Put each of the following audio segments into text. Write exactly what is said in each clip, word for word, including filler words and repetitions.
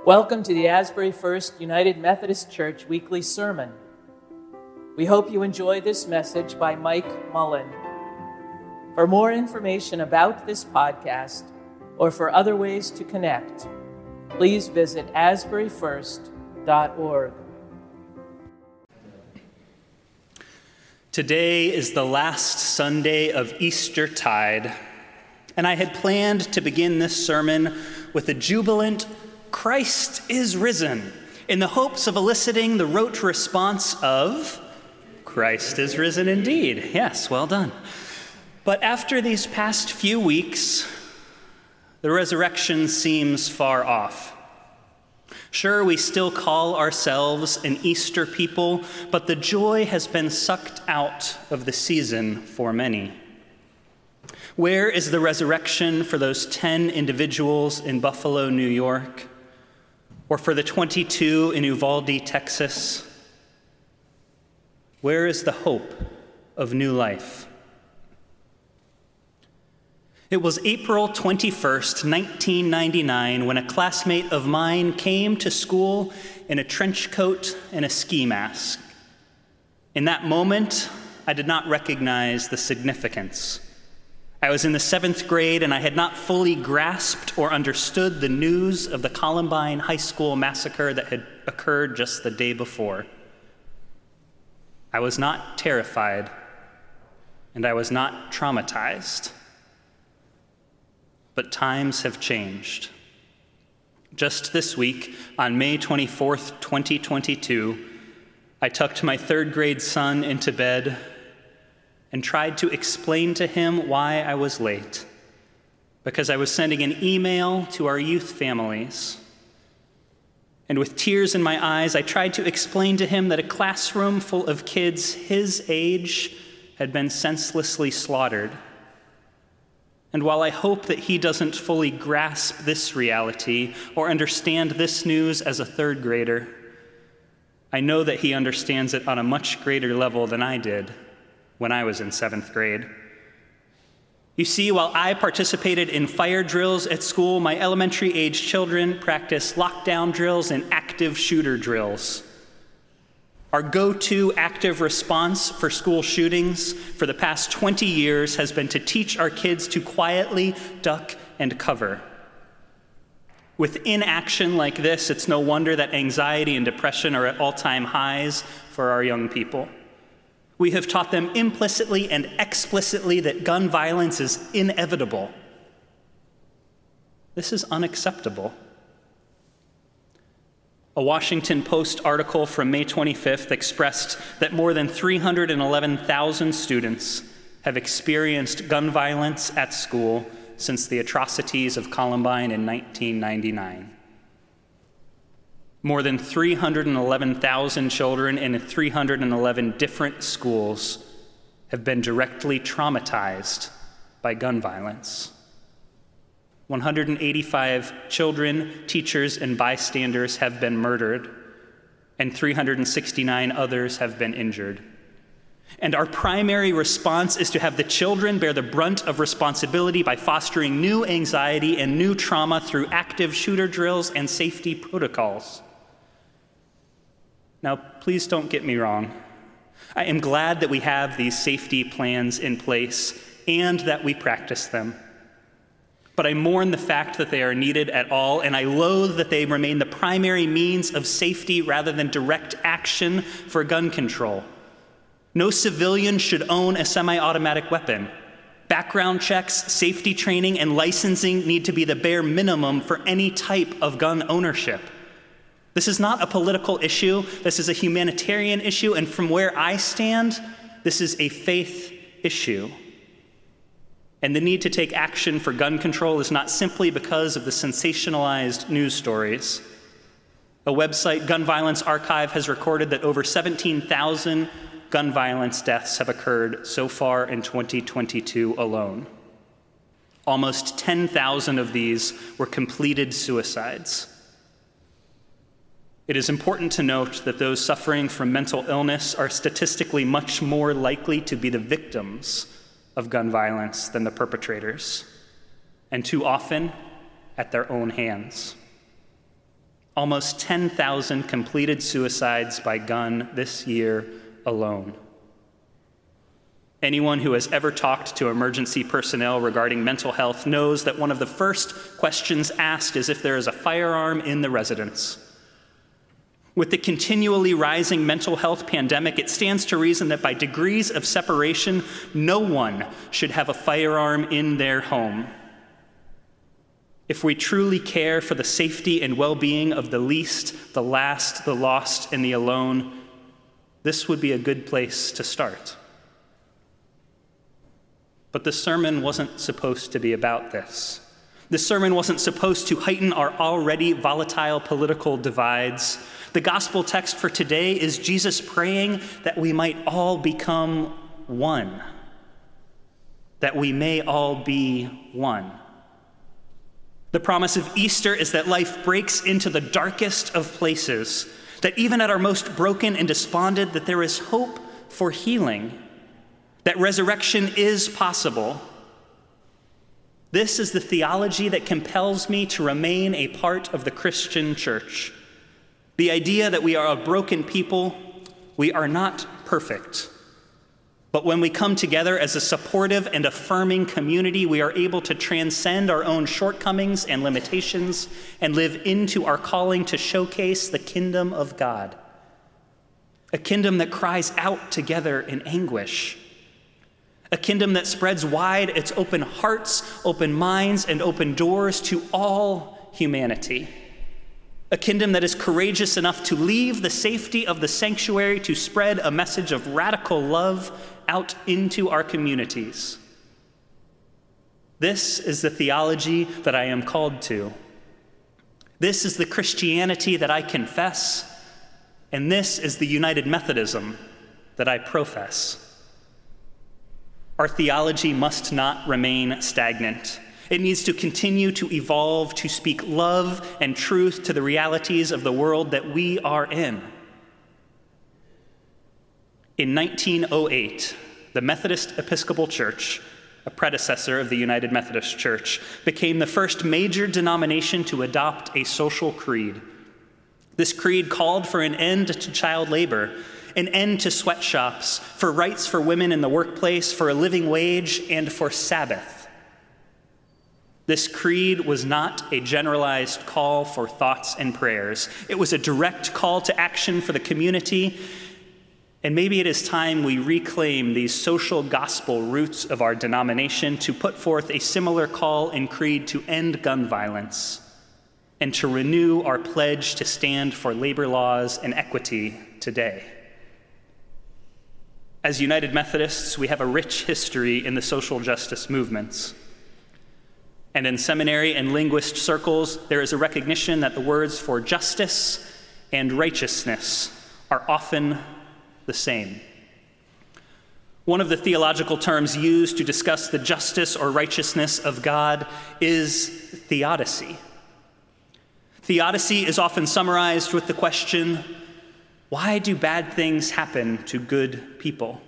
Welcome to the Asbury First United Methodist Church weekly sermon. We hope you enjoy this message by Mike Mullen. For more information about this podcast or for other ways to connect, please visit asbury first dot org. Today is the last Sunday of Eastertide, and I had planned to begin this sermon with a jubilant "Christ is risen," in the hopes of eliciting the rote response of, "Christ is risen indeed." Yes, well done. But after these past few weeks, the resurrection seems far off. Sure, we still call ourselves an Easter people, but the joy has been sucked out of the season for many. Where is the resurrection for those ten individuals in Buffalo, New York? Or for the twenty-two in Uvalde, Texas? Where is the hope of new life? It was April twenty-first, nineteen ninety-nine, when a classmate of mine came to school in a trench coat and a ski mask. In that moment, I did not recognize the significance. I was in the seventh grade, and I had not fully grasped or understood the news of the Columbine High School massacre that had occurred just the day before. I was not terrified, and I was not traumatized. But times have changed. Just this week, on May twenty-fourth, twenty twenty-two, I tucked my third grade son into bed and tried to explain to him why I was late, because I was sending an email to our youth families. And with tears in my eyes, I tried to explain to him that a classroom full of kids his age had been senselessly slaughtered. And while I hope that he doesn't fully grasp this reality or understand this news as a third grader, I know that he understands it on a much greater level than I did when I was in seventh grade. You see, while I participated in fire drills at school, my elementary-age children practiced lockdown drills and active shooter drills. Our go-to active response for school shootings for the past twenty years has been to teach our kids to quietly duck and cover. With inaction like this, it's no wonder that anxiety and depression are at all-time highs for our young people. We have taught them implicitly and explicitly that gun violence is inevitable. This is unacceptable. A Washington Post article from May twenty-fifth expressed that more than three hundred eleven thousand students have experienced gun violence at school since the atrocities of Columbine in nineteen ninety-nine. More than three hundred eleven thousand children in three hundred eleven different schools have been directly traumatized by gun violence. one hundred eighty-five children, teachers, and bystanders have been murdered, and three hundred sixty-nine others have been injured. And our primary response is to have the children bear the brunt of responsibility by fostering new anxiety and new trauma through active shooter drills and safety protocols. Now, please don't get me wrong. I am glad that we have these safety plans in place and that we practice them. But I mourn the fact that they are needed at all, and I loathe that they remain the primary means of safety rather than direct action for gun control. No civilian should own a semi-automatic weapon. Background checks, safety training, and licensing need to be the bare minimum for any type of gun ownership. This is not a political issue. This is a humanitarian issue, and from where I stand, this is a faith issue. And the need to take action for gun control is not simply because of the sensationalized news stories. A website, Gun Violence Archive, has recorded that over seventeen thousand gun violence deaths have occurred so far in twenty twenty-two alone. Almost ten thousand of these were completed suicides. It is important to note that those suffering from mental illness are statistically much more likely to be the victims of gun violence than the perpetrators, and too often at their own hands. almost ten thousand completed suicides by gun this year alone. Anyone who has ever talked to emergency personnel regarding mental health knows that one of the first questions asked is if there is a firearm in the residence. With the continually rising mental health pandemic, it stands to reason that by degrees of separation, no one should have a firearm in their home. If we truly care for the safety and well-being of the least, the last, the lost, and the alone, this would be a good place to start. But the sermon wasn't supposed to be about this. The sermon wasn't supposed to heighten our already volatile political divides. The gospel text for today is Jesus praying that we might all become one, that we may all be one. The promise of Easter is that life breaks into the darkest of places, that even at our most broken and despondent, that there is hope for healing, that resurrection is possible. This is the theology that compels me to remain a part of the Christian church. The idea that we are a broken people, we are not perfect. But when we come together as a supportive and affirming community, we are able to transcend our own shortcomings and limitations and live into our calling to showcase the kingdom of God. A kingdom that cries out together in anguish. A kingdom that spreads wide its open hearts, open minds, and open doors to all humanity. A kingdom that is courageous enough to leave the safety of the sanctuary to spread a message of radical love out into our communities. This is the theology that I am called to. This is the Christianity that I confess, and this is the United Methodism that I profess. Our theology must not remain stagnant. It needs to continue to evolve, to speak love and truth to the realities of the world that we are in. In nineteen oh eight, the Methodist Episcopal Church, a predecessor of the United Methodist Church, became the first major denomination to adopt a social creed. This creed called for an end to child labor, an end to sweatshops, for rights for women in the workplace, for a living wage, and for Sabbath. This creed was not a generalized call for thoughts and prayers. It was a direct call to action for the community. And maybe it is time we reclaim these social gospel roots of our denomination to put forth a similar call and creed to end gun violence and to renew our pledge to stand for labor laws and equity today. As United Methodists, we have a rich history in the social justice movements. And in seminary and linguist circles, there is a recognition that the words for justice and righteousness are often the same. One of the theological terms used to discuss the justice or righteousness of God is theodicy. Theodicy is often summarized with the question, why do bad things happen to good people?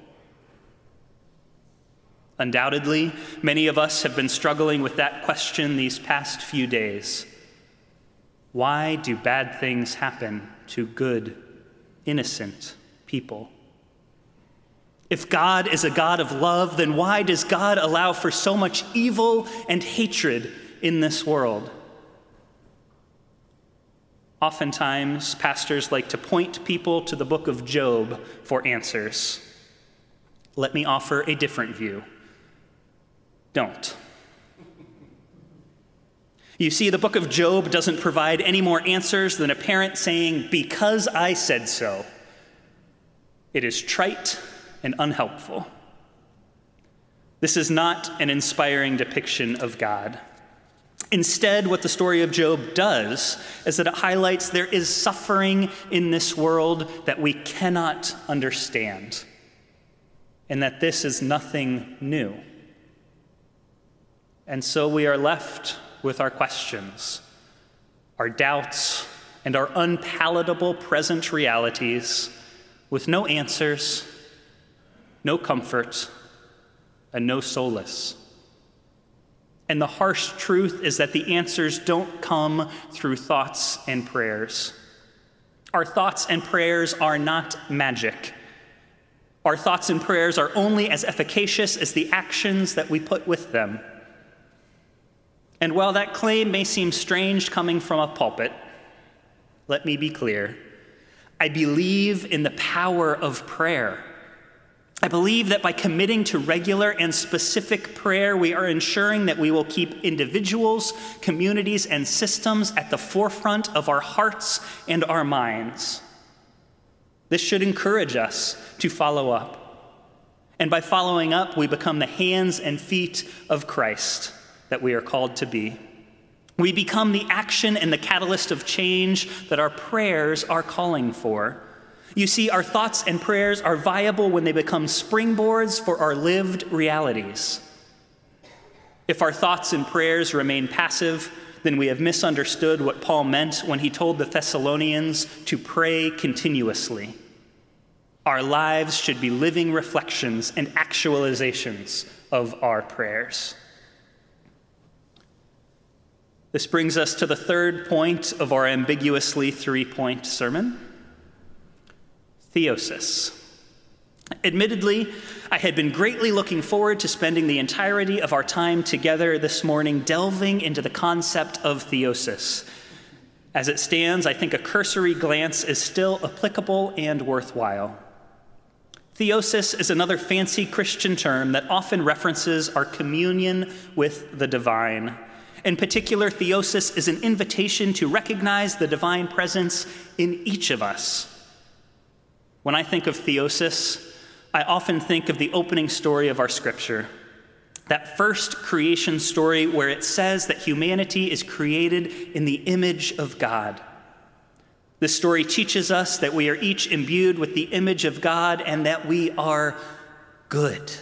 Undoubtedly, many of us have been struggling with that question these past few days. Why do bad things happen to good, innocent people? If God is a God of love, then why does God allow for so much evil and hatred in this world? Oftentimes, pastors like to point people to the book of Job for answers. Let me offer a different view. Don't. You see, the book of Job doesn't provide any more answers than a parent saying, "Because I said so." It is trite and unhelpful. This is not an inspiring depiction of God. Instead, what the story of Job does is that it highlights there is suffering in this world that we cannot understand, and that this is nothing new. And so we are left with our questions, our doubts, and our unpalatable present realities with no answers, no comfort, and no solace. And the harsh truth is that the answers don't come through thoughts and prayers. Our thoughts and prayers are not magic. Our thoughts and prayers are only as efficacious as the actions that we put with them. And while that claim may seem strange coming from a pulpit, let me be clear. I believe in the power of prayer. I believe that by committing to regular and specific prayer, we are ensuring that we will keep individuals, communities, and systems at the forefront of our hearts and our minds. This should encourage us to follow up. And by following up, we become the hands and feet of Christ that we are called to be. We become the action and the catalyst of change that our prayers are calling for. You see, our thoughts and prayers are viable when they become springboards for our lived realities. If our thoughts and prayers remain passive, then we have misunderstood what Paul meant when he told the Thessalonians to pray continuously. Our lives should be living reflections and actualizations of our prayers. This brings us to the third point of our ambiguously three-point sermon. Theosis. Admittedly, I had been greatly looking forward to spending the entirety of our time together this morning delving into the concept of theosis. As it stands, I think a cursory glance is still applicable and worthwhile. Theosis is another fancy Christian term that often references our communion with the divine. In particular, theosis is an invitation to recognize the divine presence in each of us. When I think of theosis, I often think of the opening story of our scripture, that first creation story where it says that humanity is created in the image of God. This story teaches us that we are each imbued with the image of God and that we are good.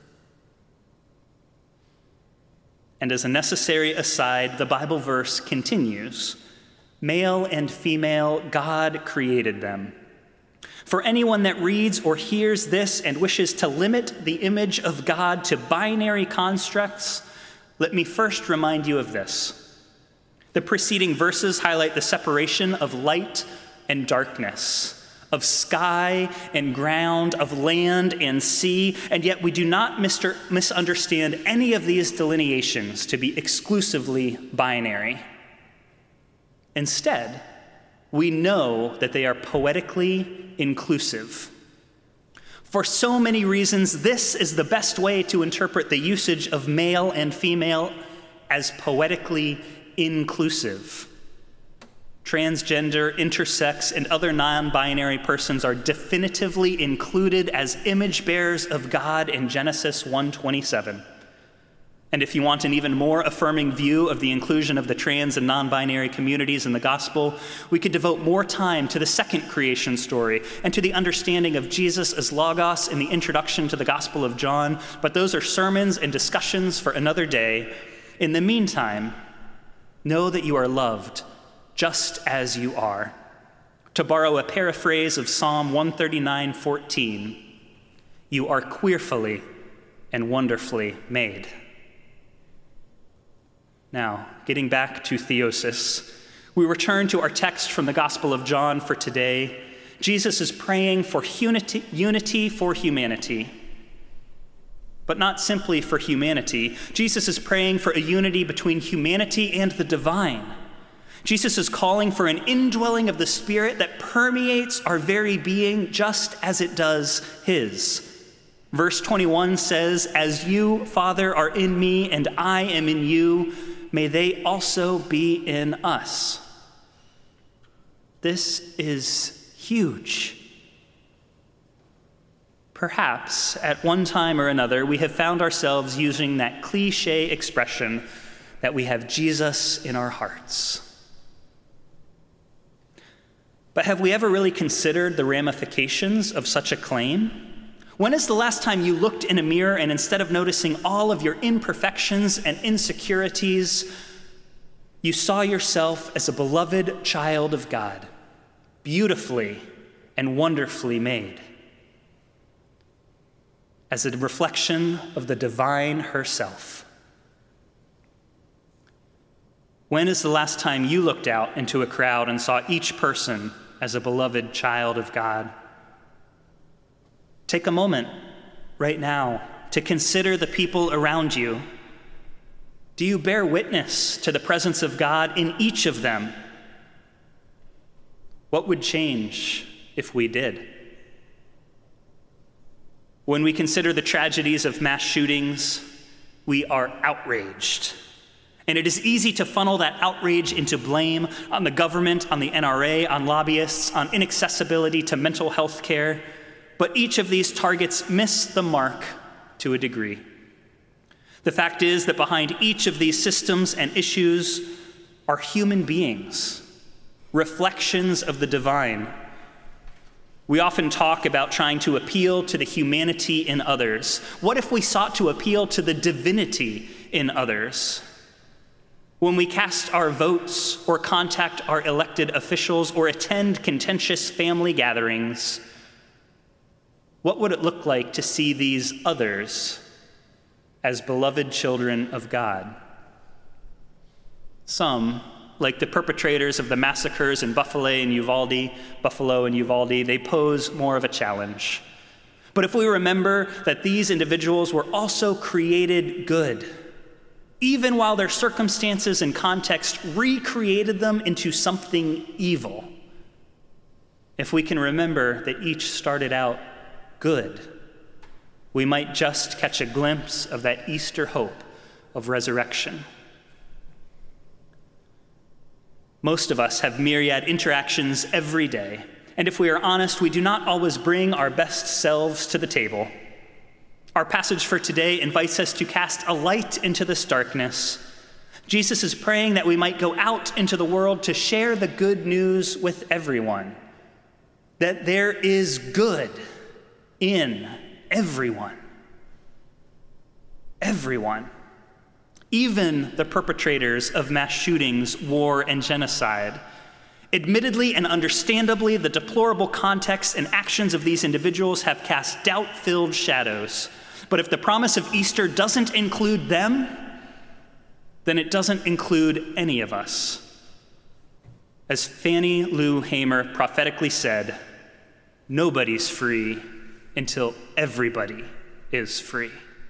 And as a necessary aside, the Bible verse continues, male and female, God created them. For anyone that reads or hears this and wishes to limit the image of God to binary constructs, let me first remind you of this. The preceding verses highlight the separation of light and darkness, of sky and ground, of land and sea, and yet we do not mister- misunderstand any of these delineations to be exclusively binary. Instead, we know that they are poetically inclusive. For so many reasons, this is the best way to interpret the usage of male and female as poetically inclusive. Transgender, intersex, and other non-binary persons are definitively included as image bearers of God in Genesis one twenty-seven. And if you want an even more affirming view of the inclusion of the trans and non-binary communities in the gospel, we could devote more time to the second creation story and to the understanding of Jesus as Logos in the introduction to the Gospel of John, but those are sermons and discussions for another day. In the meantime, know that you are loved just as you are. To borrow a paraphrase of Psalm one thirty-nine fourteen, you are queerfully and wonderfully made. Now, getting back to theosis, we return to our text from the Gospel of John for today. Jesus is praying for unity, unity for humanity. But not simply for humanity. Jesus is praying for a unity between humanity and the divine. Jesus is calling for an indwelling of the Spirit that permeates our very being just as it does his. Verse twenty-one says, "As you, Father, are in me and I am in you, may they also be in us." This is huge. Perhaps at one time or another, we have found ourselves using that cliche expression that we have Jesus in our hearts. But have we ever really considered the ramifications of such a claim? When is the last time you looked in a mirror and instead of noticing all of your imperfections and insecurities, you saw yourself as a beloved child of God, beautifully and wonderfully made, as a reflection of the divine herself? When is the last time you looked out into a crowd and saw each person as a beloved child of God? Take a moment right now to consider the people around you. Do you bear witness to the presence of God in each of them? What would change if we did? When we consider the tragedies of mass shootings, we are outraged. And it is easy to funnel that outrage into blame on the government, on the N R A, on lobbyists, on inaccessibility to mental health care. But each of these targets miss the mark to a degree. The fact is that behind each of these systems and issues are human beings, reflections of the divine. We often talk about trying to appeal to the humanity in others. What if we sought to appeal to the divinity in others? When we cast our votes or contact our elected officials or attend contentious family gatherings, what would it look like to see these others as beloved children of God? Some, like the perpetrators of the massacres in Buffalo and Uvalde, Buffalo and Uvalde, they pose more of a challenge. But if we remember that these individuals were also created good, even while their circumstances and context recreated them into something evil, if we can remember that each started out good, we might just catch a glimpse of that Easter hope of resurrection. Most of us have myriad interactions every day, and if we are honest, we do not always bring our best selves to the table. Our passage for today invites us to cast a light into this darkness. Jesus is praying that we might go out into the world to share the good news with everyone, that there is good in everyone. Everyone. Even the perpetrators of mass shootings, war, and genocide. Admittedly and understandably, the deplorable context and actions of these individuals have cast doubt-filled shadows. But if the promise of Easter doesn't include them, then it doesn't include any of us. As Fannie Lou Hamer prophetically said, nobody's free until everybody is free.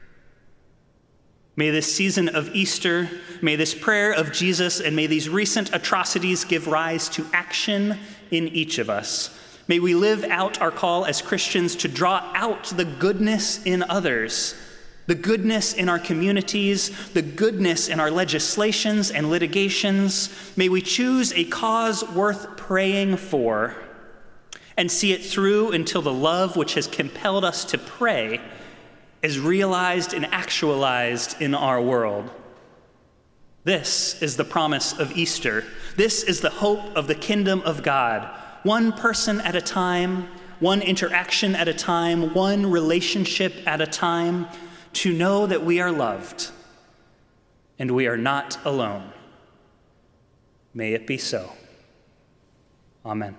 May this season of Easter, may this prayer of Jesus, and may these recent atrocities give rise to action in each of us. May we live out our call as Christians to draw out the goodness in others, the goodness in our communities, the goodness in our legislations and litigations. May we choose a cause worth praying for and see it through until the love which has compelled us to pray is realized and actualized in our world. This is the promise of Easter. This is the hope of the kingdom of God. One person at a time, one interaction at a time, one relationship at a time, to know that we are loved and we are not alone. May it be so. Amen.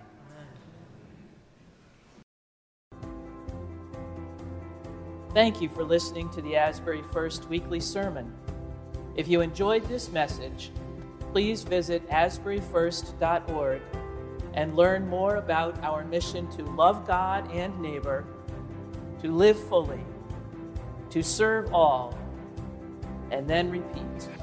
Thank you for listening to the Asbury First Weekly Sermon. If you enjoyed this message, please visit asbury first dot org and learn more about our mission to love God and neighbor, to live fully, to serve all, and then repeat.